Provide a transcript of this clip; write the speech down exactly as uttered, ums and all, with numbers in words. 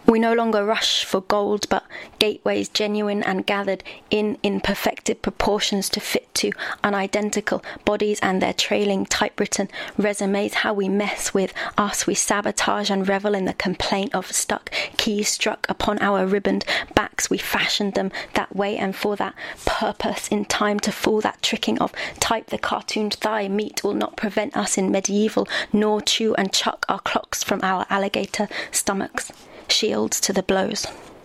We no longer rush for gold, but gateways genuine and gathered in in perfected proportions to fit to unidentical bodies and their trailing typewritten resumes. How we mess with us, we sabotage and revel in the complaint of stuck keys struck upon our ribboned backs. We fashioned them that way and for that purpose, in time to fool that tricking of type. The cartooned thigh meat will not prevent us in medieval, nor chew and chuck our clocks from our alligator stomachs. Shields to the blows.